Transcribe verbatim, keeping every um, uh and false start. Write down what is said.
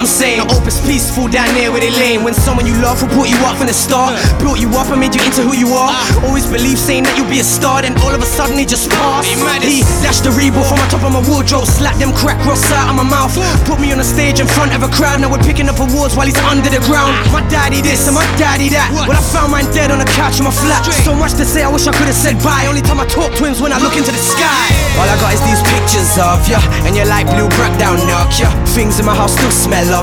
saying? The opus peaceful down there where they lame. When someone you love who brought you up from the start, built you up and made you into who you are. Always believe saying that you'll be a star, then all of a sudden it just passed. He dashed the Reebok from the top of my wardrobe, slapped them crack rocks out of my mouth, put me on a stage in front of a crowd. Now we're picking up awards while he's under the ground. My daddy this and my daddy that. Well, I found mine dead on the couch in my flat. So much to say, I wish I could've said bye. Only time I talk to him's when I look into the sky. All I got is these pictures of ya, and you're like blue crack down Nokia. Things in my house still smell of